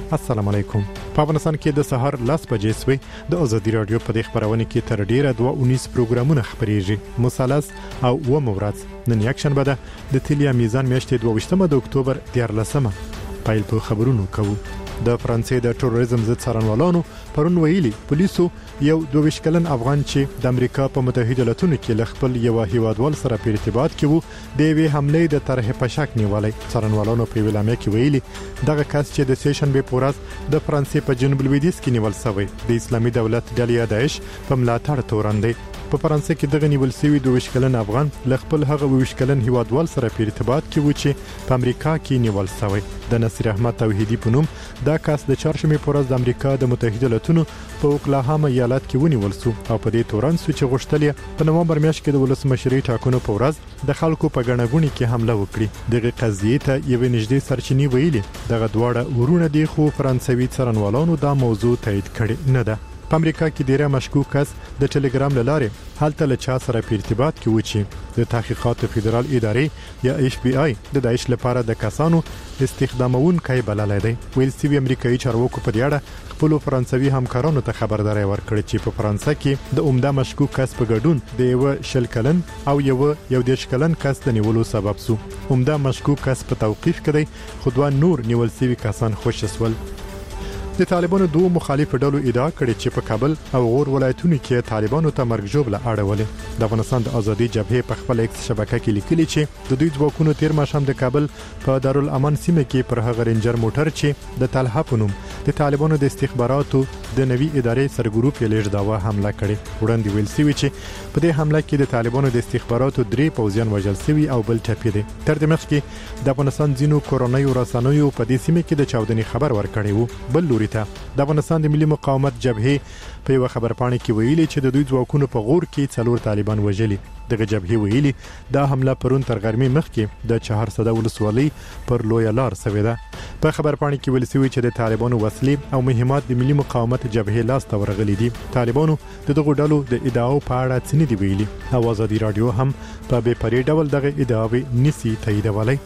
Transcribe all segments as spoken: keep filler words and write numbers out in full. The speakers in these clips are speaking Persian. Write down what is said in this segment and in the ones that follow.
السلام علیکم. په افغانستان کې د سهار لس بجې سوي د ازادي رادیو په دې خبرونه کې تر ډیره دوه اونیس پروګرامونه خبريږي. مثلث او و مورات نن یک شنبه ده د تلیا میزان میاشتې دوه ویشتمه د اکتوبر دیارلسمه. پایل په خبرونو کوو. د فرانسې د تروریزم ضد څارنوالانو پرون ویلي پولیسو یو دوه ویشت کلن افغان چې د امریکا په متحده ایالاتونو کې لخپل یو هیوادوال سره په ارتباط کې وو د وی حمله د طرح په شک نیولای. څارنوالانو په ویلامه کې ویلي دغه کس چې د سیشن به پورز د فرانسې په جنوب لویدیځ کې نیول شوی د اسلامي دولت ډلې داعش په ملاتړ تورندې. په فرانسې کې دغه نیول شوی دوه ویشت کلن افغان لخپل هغه ویشت کلن هیوادوال سره په ارتباط کې و چې په امریکا کې نیول شوی. د نصیر احمد توحیدی په نوم دا کس د چهارشنبه پورز د امریکا د متحده ایالاتونو په اوکلاهاما ایالت کې ونیول شو او په دې تورن سو چې غوښتل په نومبر میاشت کې د ولسمشری ټاکنو په ورځ د خلکو په غنغونی کې حمله وکړي. دغه قضیه ته یو نږدې سرچینی ویلي دغه دواړه ورونه دي خو فرانسوي څارنوالانو دا موضوع تایید کړي نه ده. په امریکا کې ډیره مشکوک کس د ټلګرام لاره حالت له چا سره په ارتباط کې و چې د تحقیقات فدرال ادارې یا ایف بی آی د داعش لپاره د کسانو استخدامون کوي بللای دی. ویل سی وی امریکایي چارواکو په دیاړه خپل فرانسوي همکارانو ته خبرداري ورکړه چې په فرانسه کې د عمده مشکوک کس په ګډون د یو شل کلن او یو یو دیش کلن کس د نیولو سبب سو. عمده مشکوک کس په توقیف کړي خو دوه نور نیول سوي کسان خوشسول. د طالبانو دوه مخالف ډلو ادعا کړې چې په کابل او غور ولایتونو کې طالبانو ته مرګ ژوبله اړولې. د افغانستان د ازادي جبهه په خپل ایکس شبکه کې لیکلي چې د دوی ځواکونو تیر ماښام د کابل په دارالامن سیمه کې پر هغه رینجر موټر چې د طلحه په نوم د طالبانو د استخباراتو د نوي ادارې سرګروپ یې لږ داوا حمله کړې. وړاندې ویل شوی چې په دې حمله کې د طالبانو د استخباراتو درې پوځیان وژل شوي او بل ټپي دي. تر دې مخکې د افغانستان ځینو کورونیو رسنیو په دې سیمه کې د چاودنې خبر ورکړی وو. بل لوري د افغانستان د ملي مقاومت جبهه په یو خبرپاڼه کې ویلي چې د دوی ځواکونو په غور کې څلور طالبان وژلي. دغه جبهه ویلي دا حمله پرون تر غرمې مخکې د چهارسده ولسوالۍ پر لوی لار سوي ده. په خبرپاڼه کې ویل شوی چې د طالبانو وسلې او مهمات د ملي مقاومت جبهه لاس ته ورغلي دي. طالبانو د دغه ډلو د ادعاو په اړه څه نه دی ویلي. آزادي رادیو هم په بې پرې ډول دغه ادعاوې نسی تاییدولای.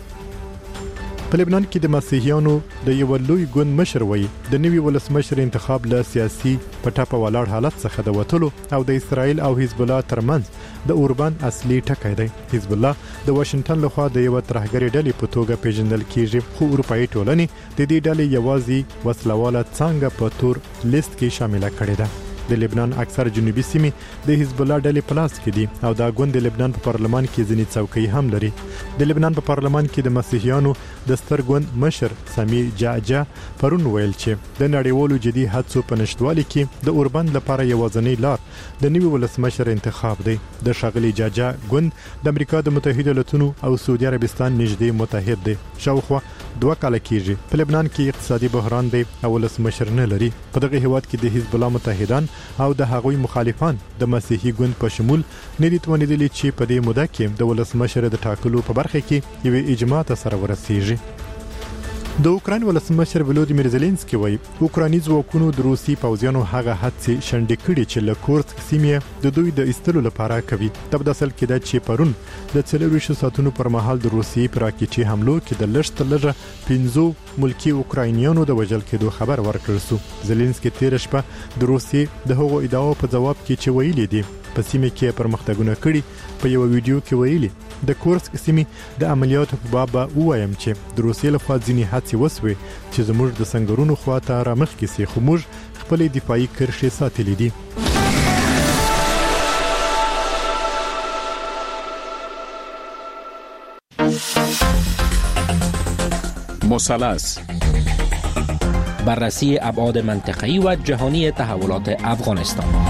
په لبنان کې د مسیحیانو د یو لوی ګوند مشر وایي د نوي ولسمشر انتخاب له سیاسي پټاپه ولاړ حالت څخه د وټلو او د اسرائیل او حزب الله ترمنځ د اوربان اصلي ټکی دی. حزب الله د واشنگټن لخوا د یو ترهګری ډلې په توګه پیژندل کیږي خو اروپאי ټولنې د دې ډلې یوازې وسلواله څنګه په تور لیست کې شامل کړي ده. د لبنان اکثر جنوبي سیمې د حزب الله ډلې په لاس کې دي او دا ګوند د لبنان په پارلمان کې ځینې څوکۍ هم لري. د لبنان په پارلمان کې د مسیحیانو د ستر ګوند مشر سمیر جعجع پرون ویل چې د نړیوالو جدي هڅو په نشټوالي کې د اوربند لپاره یوازنی لار د نوي ولسمشر انتخاب دی. د شاغلي جعجع ګوند د امریکا د متحده ایالاتونو او سعودي عربستان نږدې متحد دی. شاوخوا دوه کال کېږي په لبنان کې اقتصادي بحران دی او ولسمشر نه لري. په دغه هیواد کې د حزب الله متحدان او د هغوی مخالفان د مسیحي ګوند په شمول نه دي توانیدلي چې په دې موده کې د ولسمشر د ټاکلو په برخه کې یو اجماع ته سره ورسیږي. د اوکراین ولسمشر ولودیمیر زيلنسکي وایي اوکراني ځواکونو د روسي پوځیانو هغه هڅې شنډې کړې چې له کورسک سیمې د دوی د ایستلو لپاره کوي. تب د اصل کې د چې پرون د څلورویشتو ساعتونو پر مهال د روسي پر راکټي حملو کې د لږ تر لږه پنځه ملکی اوکراینیانو د وژل کېدو خبر ورکړ شو. زيلنسکي تیر شپه د روسي د هغو ادعاو په جواب کې چې ویلي دي په سیمه کې پرمختګونه کړي په یو ویډیو کې ویلي د کورسک سیمې د عملیاتو په باب وایم چې د روسیې لخوا ځینې هڅې وسوي چې زموږ د سنگرونو خواته رامخکې سي خو موږ خپل دفاعي کرښې ساتلې دي. مثلث بررسی ابعاد منطقه‌ای و جهانی تحولات افغانستان.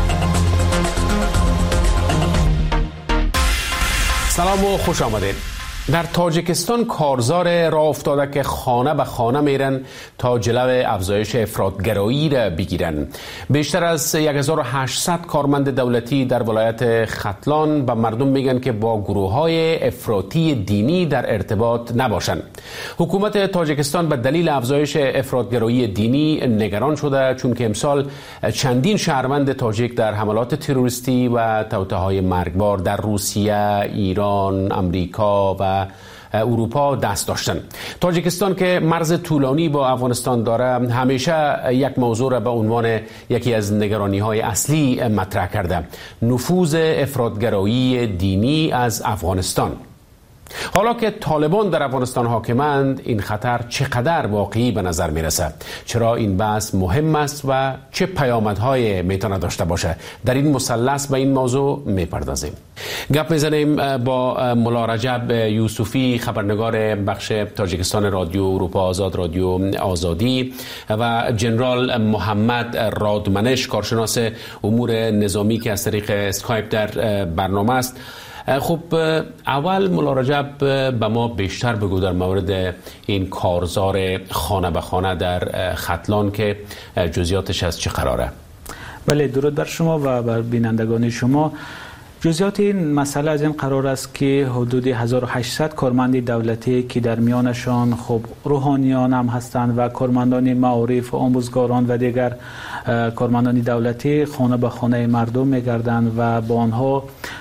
سلام و خوش آمدید. در تاجیکستان کارزار راه افتاده که خانه به خانه میرن تا جلو افزایش افراطگرایی را بگیرن. بیشتر از هزار و هشتصد کارمند دولتی در ولایت ختلان به مردم میگن که با گروه‌های افراطی دینی در ارتباط نباشند. حکومت تاجیکستان به دلیل افزایش افراطگرایی دینی نگران شده چون که امسال چندین شهروند تاجیک در حملات تروریستی و توطئه‌های مرگبار در روسیه، ایران، امریکا و اروپا دست داشتن. تاجیکستان که مرز طولانی با افغانستان داره همیشه یک موضوع را به عنوان یکی از نگرانی‌های اصلی مطرح کرده: نفوذ افراطگرایی دینی از افغانستان. حالا که طالبان در افغانستان حاکمند، این خطر چقدر واقعی به نظر میرسه؟ چرا این بحث مهم است و چه پیامدهای میتونه داشته باشه؟ در این مثلث به این موضوع میپردازیم. گپ میزنیم با ملا رجب یوسفی، خبرنگار بخش تاجیکستان رادیو اروپا آزاد، رادیو آزادی، و جنرال محمد رادمنش، کارشناس امور نظامی که از طریق اسکایپ در برنامه است. خب اول ملا رجب به ما بیشتر بگو در مورد این کارزار خانه به خانه در ختلان که جزئیاتش از چه قراره؟ بله، درود بر شما و بر بینندگان شما. جزئیات این مسئله از این قرار است که حدود هزار و هشتصد کارمند دولتی که در میانشان خب روحانیان هم هستند و کارمندان معارف و آموزگاران و دیگر کارمندان دولتی خانه به خانه مردم میگردند و با آنها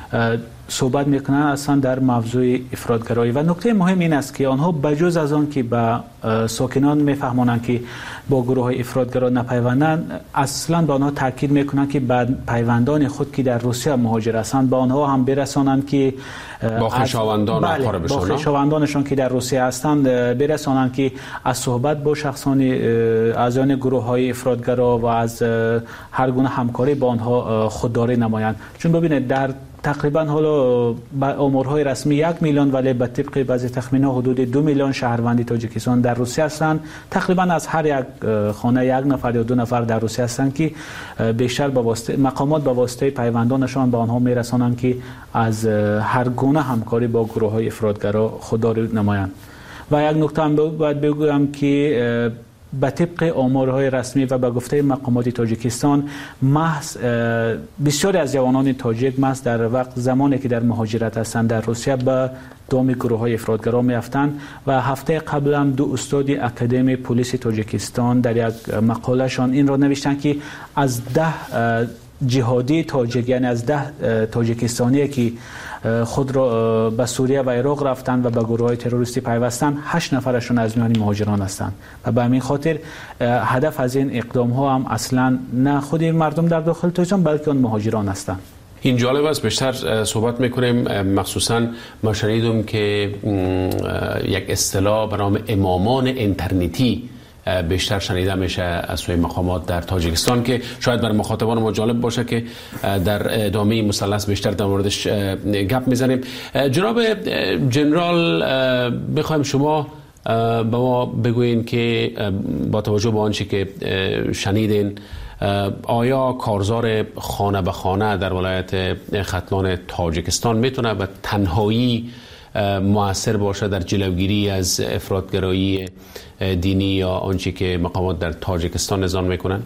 صحبت میکنن اصلا در موضوع افراطگرایی. و نکته مهم این است که آنها بجز از آن که به ساکنان میفهمانند که با گروه های افراطگرا نپیوندند، اصلا به آنها تاکید میکنند که بعد پیوندان خود که در روسیه مهاجر هستند با آنها هم برسانند که با خویشاوندان بله با خویشاوندانشان که در روسیه هستند برسانند که از صحبت با شخصان از آن گروه های افراطگرا و از هر گونه همکاری با آنها خودداری نمایند. چون ببینید در تقریبا حالا آمارهای رسمی یک میلیون، ولی به طبق بعضی تخمین‌ها حدود دو میلیون شهروند تاجیکستان در روسیه هستند. تقریبا از هر یک خانه یک نفر یا دو نفر در روسیه هستند که بیشتر با واسطه مقامات با واسطه پیوندانشان به آنها میرسانند که از هر گونه همکاری با گروه‌های افراطگرا خودداری نمایند. و یک نکته هم باید بگویم که به طبق آمارهای رسمی و به گفته مقامات تاجیکستان، محض بسیاری از جوانان تاجیک محض در وقت زمانی که در مهاجرت هستند در روسیه به دام گروه‌های افراطگرا میافتند. و هفته قبل هم دو استاد اکادمی پلیس تاجیکستان در یک مقالهشان این را نوشتند که از ده جهادی تاجیک، یعنی از ده تاجیکستانی که خود را به سوریه و عراق رفتند و به گروه‌های تروریستی پیوستند، هشت نفرشون از میان مهاجران هستند. و به همین خاطر هدف از این اقدام ها هم اصلا نه خود مردم در داخل تاجیکستان بلکه آن مهاجران هستند. این جالب است، بیشتر صحبت میکنیم. مخصوصا ما شنیدم که یک اصطلاح به نام امامان اینترنتی بیشتر شنیده میشه از سوی مقامات در تاجیکستان که شاید برای مخاطبان ما جالب باشه که در ادامه مثلث بیشتر در موردش گپ میزنیم. جناب جنرال، بخوایم شما به ما بگوین که با توجه به آنچه که شنیدین، آیا کارزار خانه به خانه در ولایت ختلان تاجیکستان میتونه به تنهایی مؤثر باشه در جلوگیری از افراطگرایی دینی یا آنچه که مقامات در تاجیکستان نظام میکنن؟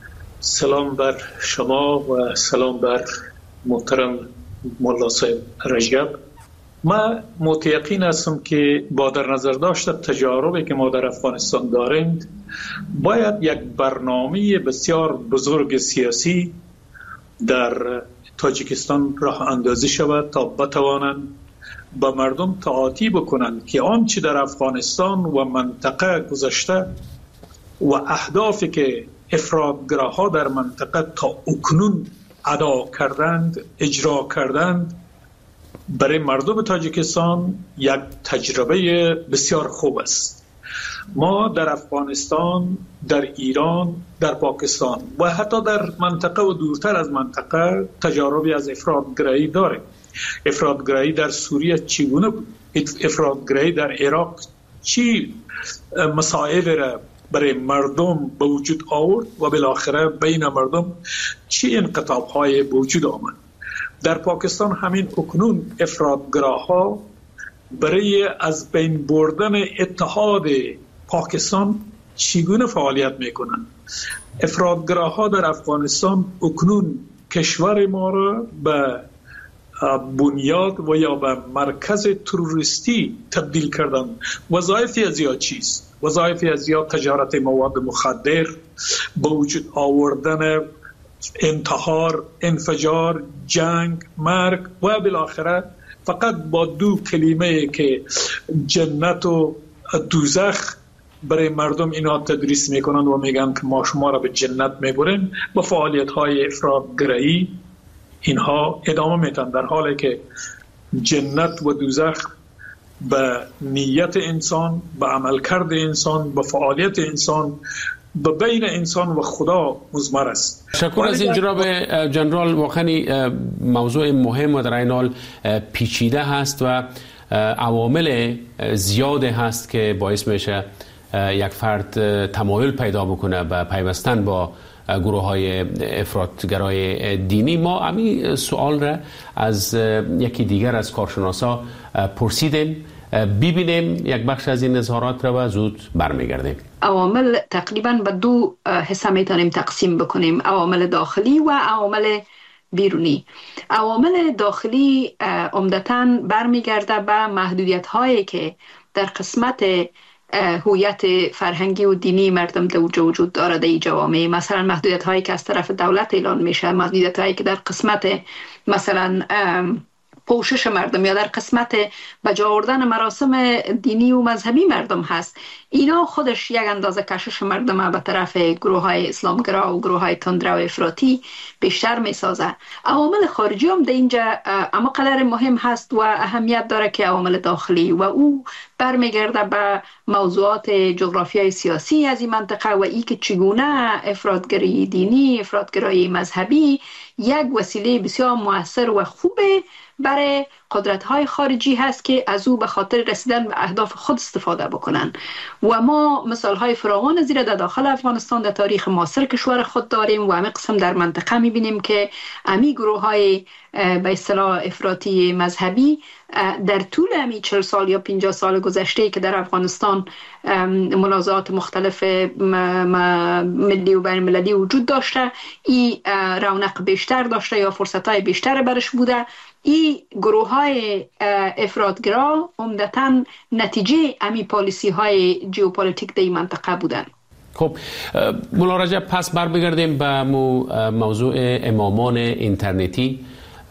سلام بر شما و سلام بر محترم مولا صاحب رجب. من متیقن هستم که با در نظر داشت تجاربی که ما در افغانستان داریم، باید یک برنامه بسیار بزرگ سیاسی در تاجیکستان راه اندازی شود تا بتوانند با مردم تعاطی بکنند که آنچه در افغانستان و منطقه گذشته و اهدافی که افراطگراها در منطقه تا اکنون ادا کردند اجرا کردند برای مردم تاجیکستان یک تجربه بسیار خوب است. ما در افغانستان، در ایران، در پاکستان و حتی در منطقه و دورتر از منطقه تجاربی از افراطگرایی داریم. افراطگرایی در سوریه چگونه بود؟ افراطگرایی در عراق چی مسائل را برای مردم به وجود آورد و بالاخره بین مردم چی انقطاع‌های وجود آمد؟ در پاکستان همین اکنون افراطگراها برای از بین بردن اتحاد پاکستان چگونه فعالیت میکنند؟ افراطگراها در افغانستان اکنون کشور ما را به بنیاد و یا به مرکز تروریستی تبدیل کردن. وظایفی از یا چیست؟ وظایفی از یا تجارت مواد مخدر، به وجود آوردن انتحار، انفجار، جنگ، مرگ و بالاخره فقط با دو کلمه که جنت و دوزخ برای مردم اینا تدریس میکنند و میگن که ما شما را به جنت میبریم، با فعالیت های افراطگرایی اینها ادامه میدن، در حالی که جنت و دوزخ به نیت انسان، به عملکرد انسان، به فعالیت انسان، به بین انسان و خدا مضمر است. شکر از این جناب جنرال، واقعا موضوع مهم و در این حال پیچیده هست و عوامل زیاد هست که باعث میشه یک فرد تمایل پیدا بکنه به پیوستن با گروه های افراطگرای دینی. ما همین سوال را از یکی دیگر از کارشناسا پرسیدیم، ببینیم یک بخش از این اظهارات را و زود برمیگردیم. عوامل تقریبا به دو حصه میتونیم تقسیم بکنیم، عوامل داخلی و عوامل بیرونی. عوامل داخلی عمدتاً برمیگرده به محدودیت هایی که در قسمت هویت فرهنگی و دینی مردم در وجود داره در جوامع، مثلا محدودیت هایی که از طرف دولت اعلان میشه، محدودیت هایی که در قسمت مثلا پوشش مردم یا در قسمت بجا آوردن مراسم دینی و مذهبی مردم هست. اینا خودش یک اندازه کشش مردم به طرف گروه های اسلامگرا و گروه های تندرو و افراطی بیشتر می سازه. عوامل خارجی هم در اینجا اما قدر مهم هست و اهمیت داره که عوامل داخلی، و او برمیگرده به موضوعات جغرافیای سیاسی از این منطقه و ای که چگونه افراطگرایی دینی، افراطگرایی مذهبی یک وسیله بسیار مؤثر و خوبه برای قدرت‌های خارجی هست که از او به خاطر رسیدن به اهداف خود استفاده بکنن. و ما مثال‌های فراوان زیر در داخل افغانستان در تاریخ معاصر کشور خود داریم و همین قسم در منطقه می‌بینیم که امی گروه‌های به اصطلاح افراطی مذهبی در طول امی چهل سال یا پنجاه سال گذشته که در افغانستان منازعات مختلف ملی و بین المللی وجود داشته، این رونق بیشتر داشته یا فرصت‌های بیشتر برش بوده. این گروه های افراطگرا عمدتاً نتیجه امی پالیسی های جیوپولیتیک در این منطقه بودن. خب مولا رجب، پس بر بگردیم به موضوع امامان اینترنتی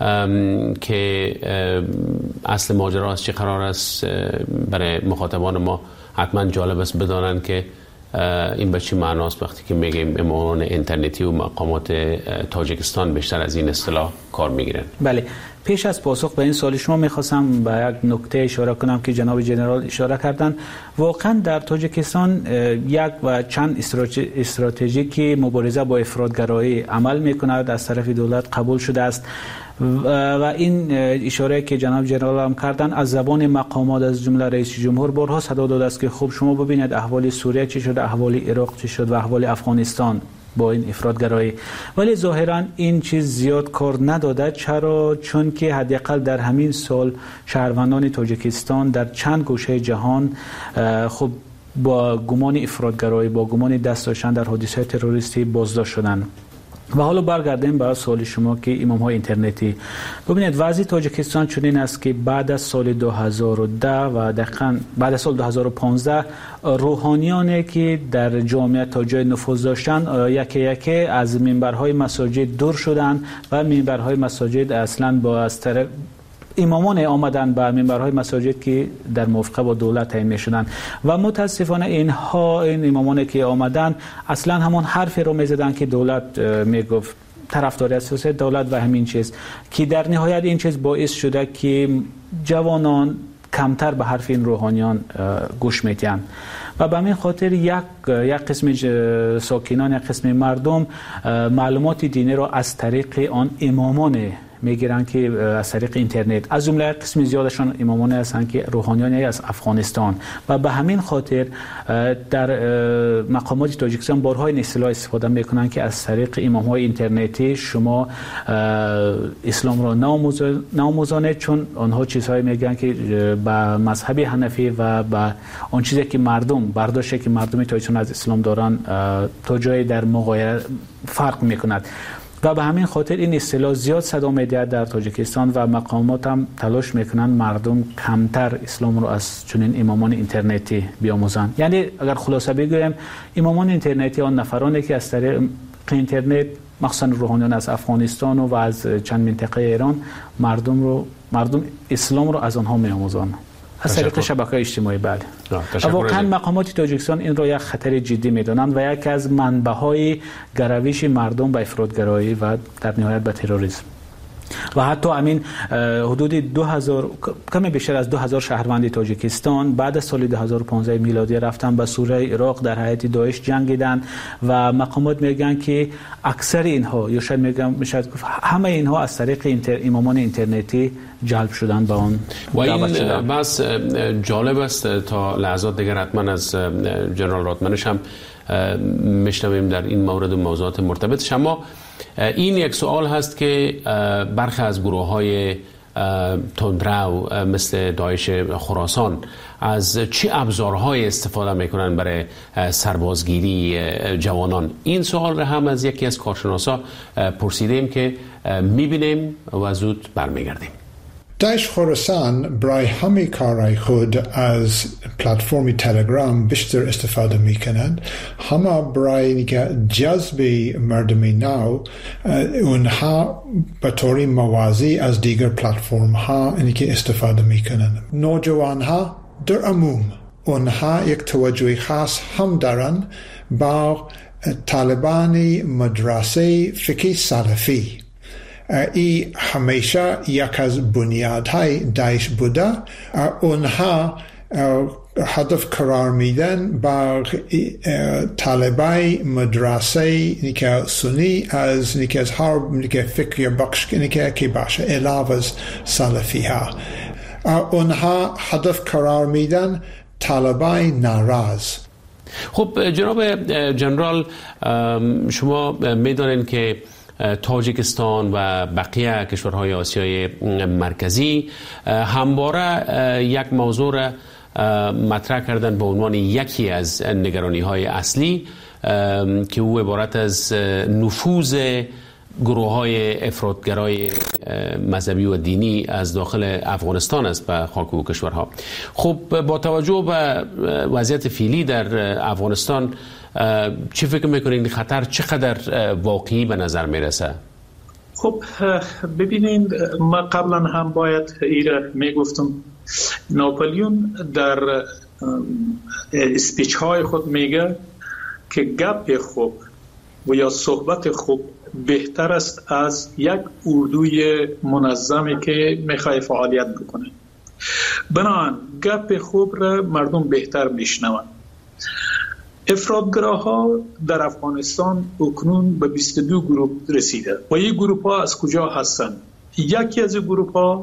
که اصل ماجرا از چه قرار است. برای مخاطبان ما حتما جالب است بدانند که این به چی معناست وقتی که میگیم امامان اینترنتی و مقامات تاجیکستان بیشتر از این اصطلاح کار میگیرن. بله، پیش از پاسخ به این سوال شما میخواستم به یک نکته اشاره کنم که جناب جنرال اشاره کردن. واقعا در تاجیکستان یک و چند استراتژی که مبارزه با افراطگرایی عمل میکند از طرف دولت قبول شده است و این اشاره که جناب جنرال هم کردن از زبان مقامات از جمله رئیس جمهور بارها صدا داده است که خب شما ببینید احوال سوریه چی شد، احوال عراق چی شد و احوال افغانستان با این افراطگرایی. ولی ظاهرا این چیز زیاد کار نداده. چرا؟ چون که حداقل در همین سال شهروندان تاجیکستان در چند گوشه جهان خب با گمان افراطگرایی، با گمان دست داشتن در حادثه تروریستی بازداشت شدند. و حالا برگردیم به سوال شما که امام های اینترنتی. ببینید وضع تاجیکستان چنین است که بعد از سال دو هزار و ده و دقیقاً بعد از سال دو هزار و پانزده روحانیانی که در جامعه تا جای نفوذ داشتن یکی یکی از منبرهای مساجد دور شدند و منبرهای مساجد اصلاً با از طرف امامان آمدن به منبرهای مساجد که در موافقه با دولت تعیین می‌شدند و متاسفانه اینها این امامان که آمدن اصلا همون حرفی رو می‌زدن که دولت میگفت، طرفدار اساسی دولت و همین چیز که در نهایت این چیز باعث شده که جوانان کمتر به حرف این روحانیان گوش می‌دهند و به همین خاطر یک یک قسم ساکنان، یک قسم مردم معلومات دینی را از طریق آن امامان میگیرن که از طریق اینترنت، از جمله قسم زیادشان امامان هستند که روحانیانی از افغانستان و به همین خاطر در مقامات تاجیکستان بارها این اصطلاح استفاده میکنن که از طریق امامهای اینترنتی شما اسلام را ناموزانید، چون آنها چیزهایی میگن که به مذهب حنفی و به آن چیزی که مردم برداشته که مردم تاجیکستان از اسلام دارن تا جای در مغایر فرق میکند و به همین خاطر این اصطلاح زیاد صدا می‌دهد در تاجیکستان و مقامات هم تلاش میکنن مردم کمتر اسلام رو از چنین امامان اینترنتی بیاموزند. یعنی اگر خلاصه بگویم امامان اینترنتی آن نفرانی که از طریق اینترنت مخصوصا روحانیان از افغانستان و از چند منطقه ایران مردم رو مردم اسلام رو از آنها می‌آموزند از طریق شبکه اجتماعی. بله واقعا مقامات تاجیکستان این را یک خطر جدی می‌دانند و یک از منبع‌های گرویش مردم به افراطگرایی و در نهایت به تروریسم. و حتی امین حدود دو هزار کمی بیشتر از دو هزار شهروند تاجیکستان بعد از سال دو هزار و پانزده میلادی رفتن به سوریه عراق در حیات داعش جنگیدن و مقامات میگن که اکثر اینها یا شاید میگم میشه همه اینها از طریق اینتر امامان اینترنتی جلب شدن به اون و این بس جالب است. تا لحظات دیگر حتما از جنرال راتمنش هم میشنویم در این مورد و موضوعات مرتبطش. اما این یک سوال هست که برخی از گروه‌های تندرو مثل داعش خراسان از چه ابزارهای استفاده میکنن برای سربازگیری جوانان؟ این سوال را هم از یکی از کارشناسا پرسیدیم که میبینیم و زود برمیگردیم. داعش خراسان برای همه کارهای خود از پلتفرم تلگرام بیشتر استفاده میکنند. همه برای جذب مردم نو اونها به طور موازی از دیگر پلتفرم ها اینکه استفاده میکنند. نوجوان ها در عموم اونها یک توجه خاص هم دارن با طالبان مدرسه فقه سلفی. ای همیشه یک از بنیادهای داعش بوده. اونها هدف قرار میدن با طالبای مدرسه نیکه سنی از نیکه از هر نیکه فکر بخش نیکه کی باشه علاوه از سلفی ها. اونها هدف قرار میدن طالبای ناراض. خب جناب جنرال، شما میدونین که تاجیکستان و بقیه کشورهای آسیای مرکزی همواره یک موضوع را مطرح کردن به عنوان یکی از نگرانی‌های اصلی که او عبارت از نفوذ گروه‌های افراطگرای مذهبی و دینی از داخل افغانستان است به خاک و کشورها. خب با توجه به وضعیت فعلی در افغانستان چی فکر میکنید این خطر چقدر واقعی به نظر میرسه؟ خب ببینید، ما قبلا هم باید ایره میگفتم ناپلیون در اسپیچ های خود میگه که گپ خوب و یا صحبت خوب بهتر است از یک اردوی منظمی که میخوای فعالیت بکنه. بنابراین گپ خوب را مردم بهتر میشنوند. افراطگراها در افغانستان اکنون به بیست و دو گروه رسیده و این گروه ها از کجا هستند؟ یکی از گروه ها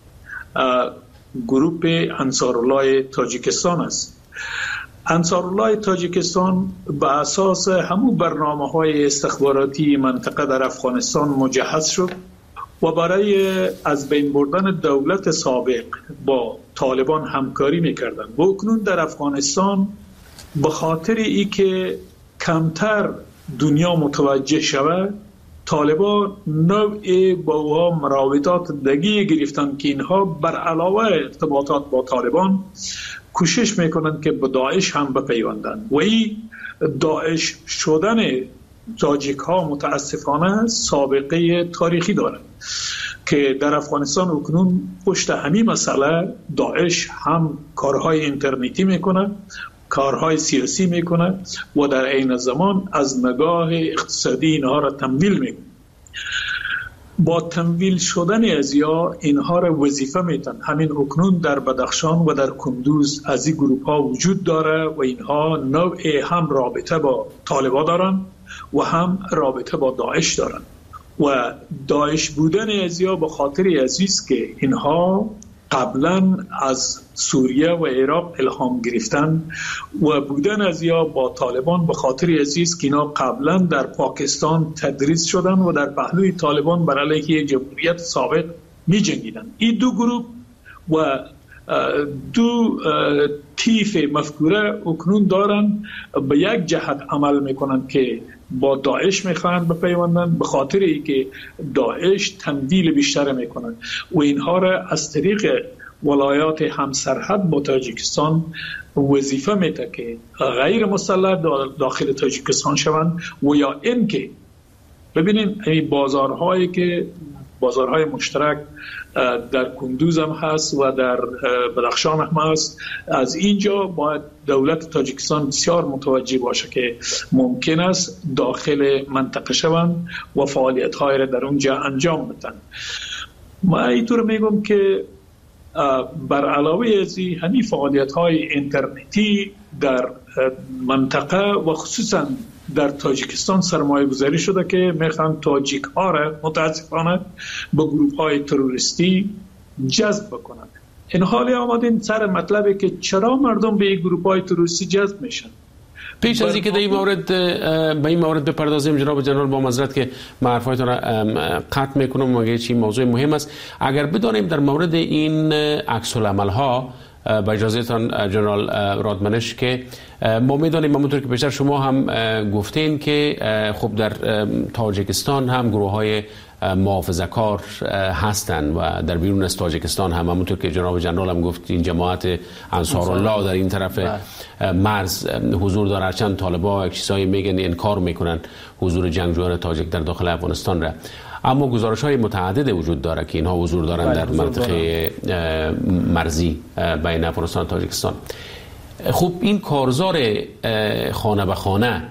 گروه انصارالله تاجیکستان است. انصارالله تاجیکستان به اساس همون برنامه های استخباراتی منطقه در افغانستان مجهز شد و برای از بین بردن دولت سابق با طالبان همکاری میکردن و اکنون در افغانستان به خاطر ای که کمتر دنیا متوجه شود، طالبان نوعی با اوها مراودات دگی گرفتن که اینها بر علاوه ارتباطات با طالبان کوشش میکنند که به داعش هم بپیوندند و این داعش شدن تاجیک ها متاسفانه سابقه تاریخی دارد که در افغانستان اکنون پشت همین مسئله داعش هم کارهای اینترنتی میکنه، کارهای سیاسی میکنه و در عین زمان از نگاه اقتصادی اینها را تمویل میکنه. با تمویل شدن از یا اینها را وظیفه میتن. همین اکنون در بدخشان و در کندوز از این گروپ ها وجود داره و اینها نوع هم رابطه با طالبان دارن و هم رابطه با داعش دارن و داعش بودن از یا به خاطر عزیز که اینها قبلا از سوریه و عراق الهام گرفتن و بودن از یا با طالبان به خاطر عزیز که اینا قبلا در پاکستان تدریس شدن و در پهلوی طالبان بر علیه جمهوریت سابق می جنگیدن. این دو گروه و دو تیف مفکوره اکنون دارن به یک جهت عمل میکنن که با داعش میخوان بپیوندن به خاطر ای که داعش تمویل بیشتر میکنن و اینها را از طریق ولایات همسرحد با تاجیکستان وظیفه میده که غیر مسلح داخل تاجیکستان شوند و یا اینکه ببینین این بازارهایی که بازارهای مشترک در کندوز هم هست و در بدخشان هم هست، از اینجا باید دولت تاجیکستان بسیار متوجه باشه که ممکن است داخل منطقه شوند و فعالیت‌های را در اونجا انجام بدن. ما اینطور میگم که بر علاوه از این همین فعالیت‌های اینترنتی در منطقه و خصوصا در تاجیکستان سرمایه گذاری شده که میخوان تاجیک ها را متاسفانه به گروه های تروریستی جذب بکنند. این حالی آمدین سر مطلبی که چرا مردم به این گروه های تروریستی جذب میشن. پیش از اینکه در این مورد به این مورد بپردازیم جناب جنرال، با معذرت که من حرفایتون را قطع میکنم مگه چی موضوع مهم است، اگر بدانیم در مورد این عکس العمل ها با اجازهتان جنرال رادمنش که ما میدانیم همونطور که پیشتر شما هم گفتین که خب در تاجیکستان هم گروه های محافظه‌کار هستند و در بیرون از تاجیکستان هم همونطور که جناب جنرال هم گفت این جماعت انصارالله در این طرف مرز حضور داره، هرچند طالبان یک چیزایی میگن انکار میکنن حضور جنگجویان تاجیک در داخل افغانستان را، اما گزارش های متعدد وجود داره که اینها حضور دارن در منطقه مرزی بین افغانستان و تاجیکستان. خب این کارزار خانه به خانه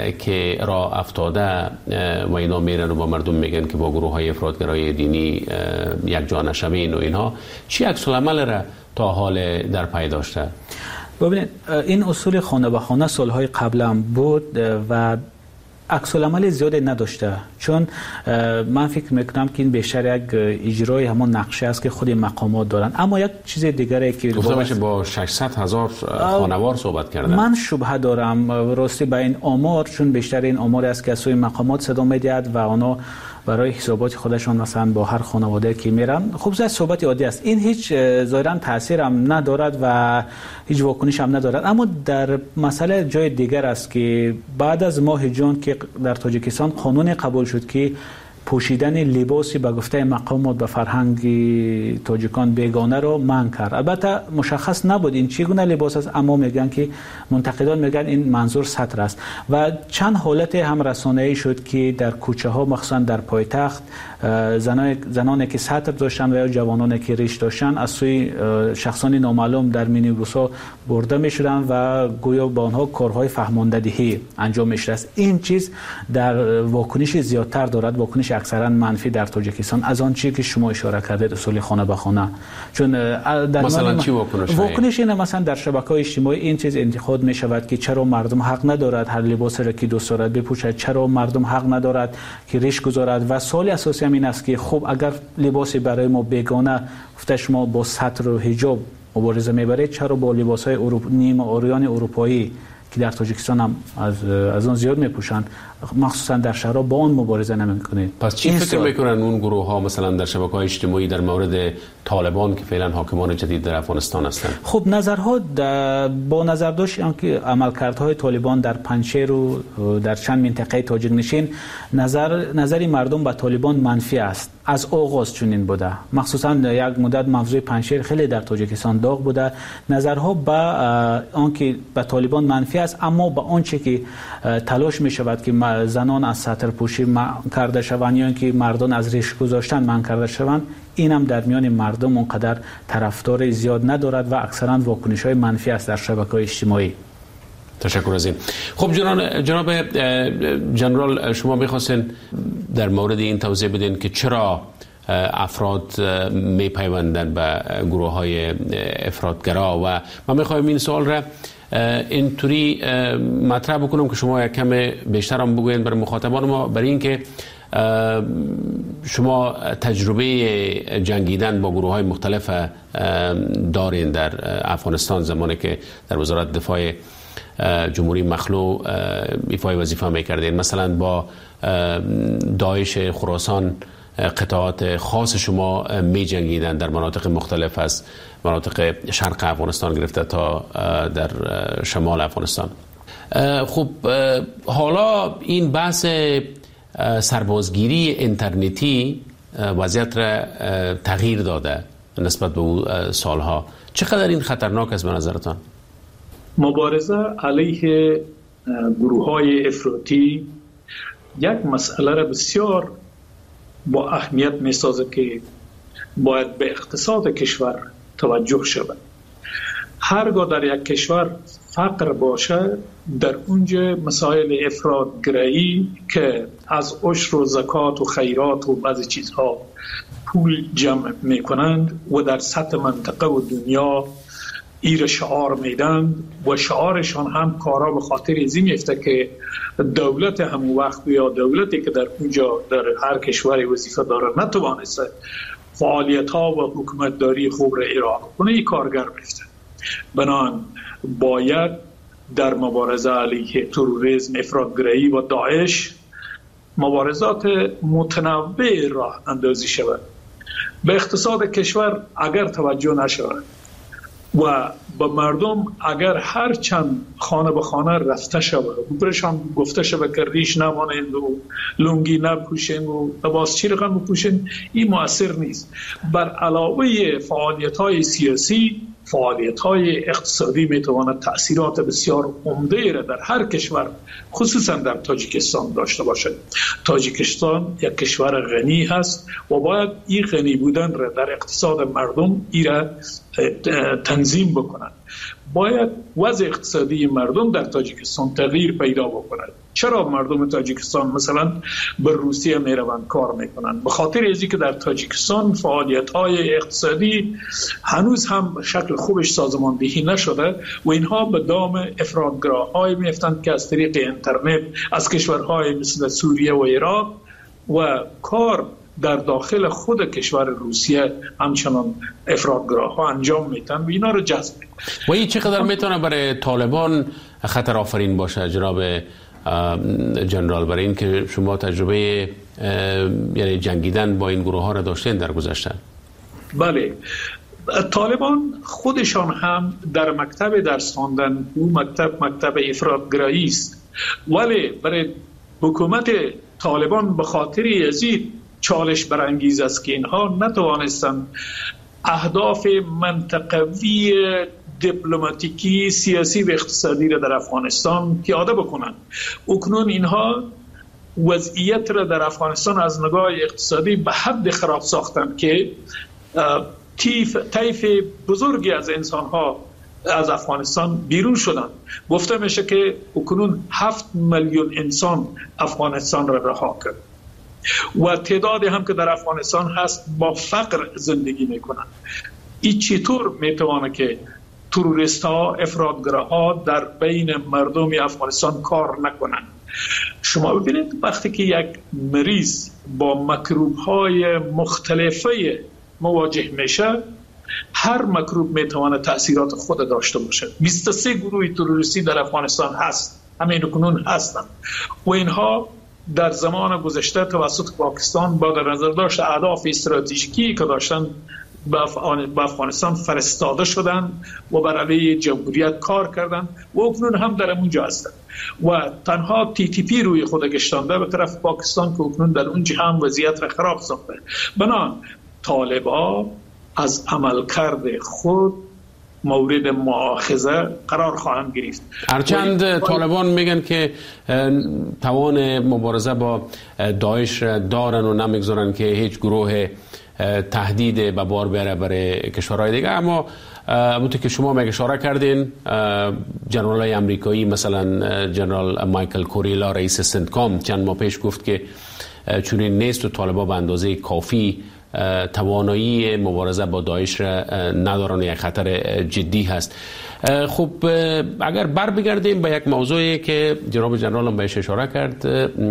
که راه افتاده و اینا میرن و با مردم میگن که با گروه های افراطگرای دینی یک جا نشوین و اینها، چی عکس العمل را تا حال در پی داشته؟ ببینید این اصول خانه به خانه سالهای قبل هم بود و عکس العمل زیادی نداشته، چون من فکر میکنم که این بیشتر یک اجرای همون نقشه است که خود مقامات دارن. اما یک چیز دیگری که گفته میشه با ششصد هزار خانوار صحبت کردن، من شبهه دارم راستی به این آمار، چون بیشتر این آمار است که از سوی مقامات صدا میدهد و آنها برای حسابات خودشان مثلا با هر خانواده که میرن، خب زیاد صحبت عادی است، این هیچ ظاهرا تاثیر هم ندارد و هیچ واکنش هم ندارد. اما در مسئله جای دیگر است که بعد از ماه جون که در تاجیکستان قانون قبول شد که پوشیدن لباسی به گفته مقامات به فرهنگ تاجیکان بیگانه رو منع کرد. البته مشخص نبود این چگونه لباس است، اما میگن که منتقدان میگن این منظور سطر است و چند حالت هم رسانه‌ای شد که در کوچه ها مخصوصا در پایتخت زنان زنانی که سطر داشتن و یا جوانانی که ریش داشتن از سوی شخصان نامعلوم در مینیبوس‌ها برده میشدن و گویا با آنها کارهای فهماندهی انجام میشد. این چیز در واکنش زیادتر دارد، واکنش اکثرا منفی در تاجیکستان از آن چیزی که شما اشاره کردید اصول خانه به خانه. چون در مثلا چی واکنش واکنش اینه مثلا در شبکه‌های اجتماعی این چیز انتقاد می شود که چرا مردم حق ندارد هر لباسی را که دوست دارد بپوشد، چرا مردم حق ندارد که ریش گذارد و سوال اساسی هم این است که خب اگر لباسی برای ما بیگانه گفته شما با سطر و حجاب مبارزه میبرید، چرا با لباس‌های اروپ... نیم آریان اروپایی که در تاجیکستان هم از از اون زیاد میپوشن مخصوصا در شهرها با اون مبارزه نمیکنید؟ پس چی فکر میکنن اون گروه ها مثلا در شبکه‌های اجتماعی در مورد طالبان که فعلا حاکمان جدید در افغانستان هستند؟ خب نظرها با نظر داشت که عملکردهای طالبان در پنجشیر و در چند منطقه تاجیک نشین نظر نظری مردم به طالبان منفی است. از آغاز چنین بوده، مخصوصا یک مدت موضوع پنجشیر خیلی در تاجیکستان داغ بوده. نظرها به آنکه به طالبان منفی است، اما به آنچه که تلاش می شود که زنان از سطر پوشی منع کرده شوند یا اینکه مردان از ریش گذاشتن منع کرده شوند، این هم در میان مردم اونقدر طرفدار زیاد ندارد و اکثرا واکنش‌های منفی است در شبکه‌های اجتماعی. تشکر از این. خب جناب جناب جنرال، شما می‌خواستین در مورد این توضیح بدین که چرا افراد میپیوندن به گروه‌های افراطگرا و من می‌خوایم این سوال را اینطوری مطرح بکنم که شما یک کم بیشتر هم بگوین برای مخاطبان ما، برای اینکه شما تجربه جنگیدن با گروه‌های مختلف دارین در افغانستان، زمانی که در وزارت دفاع جمهوری مخلوع ایفای وظیفه میکردین، مثلا با داعش خراسان قطعات خاص شما می جنگیدن در مناطق مختلف از مناطق شرق افغانستان گرفته تا در شمال افغانستان. خب حالا این بحث سربازگیری اینترنتی وضعیت را تغییر داده نسبت به او سالها. چقدر این خطرناک است به نظرتان؟ مبارزه علیه گروه‌های افراطی یک مسئله را بسیار با اهمیت می سازه که باید به اقتصاد کشور توجه شود. هرگاه در یک کشور فقر باشه، در اونجا مسائل افراط‌گرایی که از عشر و زکات و خیرات و بعضی چیزها پول جمع میکنند و در سطح منطقه و دنیا ایر شعار میدن و شعارشان هم کارا به خاطر ازی میفته که دولت همون وقت یا دولتی که در اونجا در هر کشوری وظیفه داره نتوانسته فعالیت ها و حکومتداری خوب را اجرا کنه، این کارگر میفته. بنابراین باید در مبارزه علیه تروریسم، افراط‌گرایی و داعش مبارزات متنوع راه اندازی شود. به اقتصاد کشور اگر توجه نشود و به مردم اگر هر چند خانه به خانه رفته شود و برشان گفته شود که ریش نمانند و لنگی نپوشند و لباسچی رقم بپوشند، این مؤثر نیست. بر علاوه فعالیت های سیاسی، فعالیت های اقتصادی میتواند تأثیرات بسیار عمده را در هر کشور خصوصا در تاجیکستان داشته باشد. تاجیکستان یک کشور غنی هست و باید این غنی بودن را در اقتصاد مردم ای را تنظیم بکنند. باید وضع اقتصادی مردم در تاجیکستان تغییر پیدا بکند. چرا مردم تاجیکستان مثلا به روسیه میروند کار میکنند؟ به خاطر ازی که در تاجیکستان فعالیت های اقتصادی هنوز هم شکل خوبش سازماندهی نشده و اینها به دام افراط‌گراهای میفتند که از طریق اینترنت از کشورهای مثل سوریه و عراق و کار در داخل خود کشور روسیه همچنان افراط‌گراها انجام میتن و اینا رو جذب میکنن. و این چقدر میتونه برای طالبان خطر آفرین باشه جناب جنرال، برای این که شما تجربه یعنی جنگیدن با این گروه ها را داشتین در گذشته؟ بله، طالبان خودشان هم در مکتب درس خواندن، او مکتب مکتب افراط‌گرایی است، ولی برای حکومت طالبان به خاطر یزید چالش برانگیز است که اینها نتوانستند اهداف منطقوی دیپلماتیکی، سیاسی و اقتصادی را در افغانستان پیاده بکنند. اکنون اینها وضعیت را در افغانستان از نگاه اقتصادی به حد خراب ساختند که طیف طیف بزرگی از انسانها از افغانستان بیرون شدند. گفته میشه که اکنون هفت میلیون انسان افغانستان را رها کرد و تعدادی هم که در افغانستان هست با فقر زندگی میکنند. این چطور میتوانه که تروریست ها، افراط‌گراها در بین مردم افغانستان کار نکنند؟ شما ببینید وقتی که یک مریض با مکروب های مختلفه مواجه میشه، هر مکروب میتونه تأثیرات خود داشته باشه. بیست و سه گروه تروریستی در افغانستان هست، همین کنون هستند و اینها در زمان گذشته توسط پاکستان با در نظر داشت اهداف استراتژیکی که داشتن به افغانستان فرستاده شدن و بر علیه جمهوریت کار کردن و اکنون هم در اونجا هستند و تنها تی تی پی روی خود گشتانده به طرف پاکستان که اکنون در اونجا هم وضعیت را خراب ساخته. بنابراین طالبان از عملکرد خود مورد مؤاخذه قرار خواهند گرفت. هرچند طالبان میگن که توان مبارزه با داعش دارن و نمیگذارن که هیچ گروه تهدید به بار بیاره برای کشورهای دیگه، اما همونطور که شما میگه اشاره کردین، جنرالای امریکایی مثلا جنرال مایکل کوریلا رئیس سنتکام چند ماه پیش گفت که چون نیست و طالبان به اندازه کافی توانایی مبارزه با داعش را ندارن، یک خطر جدی هست. خب اگر بر بگردیم به یک موضوعی که جناب جنرال هم بهش اشاره کرد،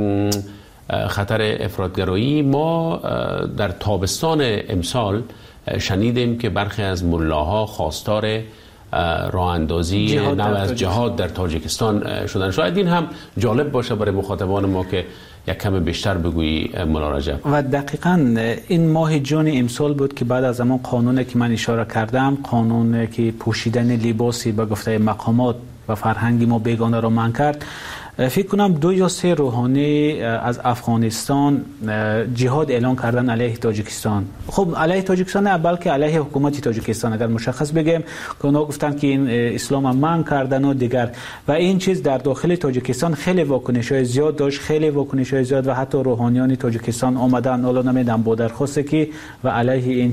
خطر افراط‌گرایی، ما در تابستان امسال شنیدیم که برخی از ملاها خواستار راه اندازی نو از جهاد در تاجیکستان شدن. شاید این هم جالب باشه برای مخاطبان ما که یک کم بیشتر بگویی مولا رجب. و دقیقاً این ماه جون امسال بود که بعد از زمان قانونی که من اشاره کردم، قانون که پوشیدن لباسی به گفته مقامات و فرهنگی ما بیگانه را منع کرد، فکر کنم دو یا سه روحانی از افغانستان جهاد اعلان کردن علیه تاجیکستان. خب علیه تاجیکستان نه، بلکه علیه حکومت تاجیکستان اگر مشخص بگیم که اونا گفتن که این اسلام من کردن و دیگر، و این چیز در داخل تاجیکستان خیلی واکنش‌های زیاد داشت، خیلی واکنش‌های زیاد، و حتی روحانیان تاجیکستان آمدن، حالا نمیدونم با درخواست کی و علیه این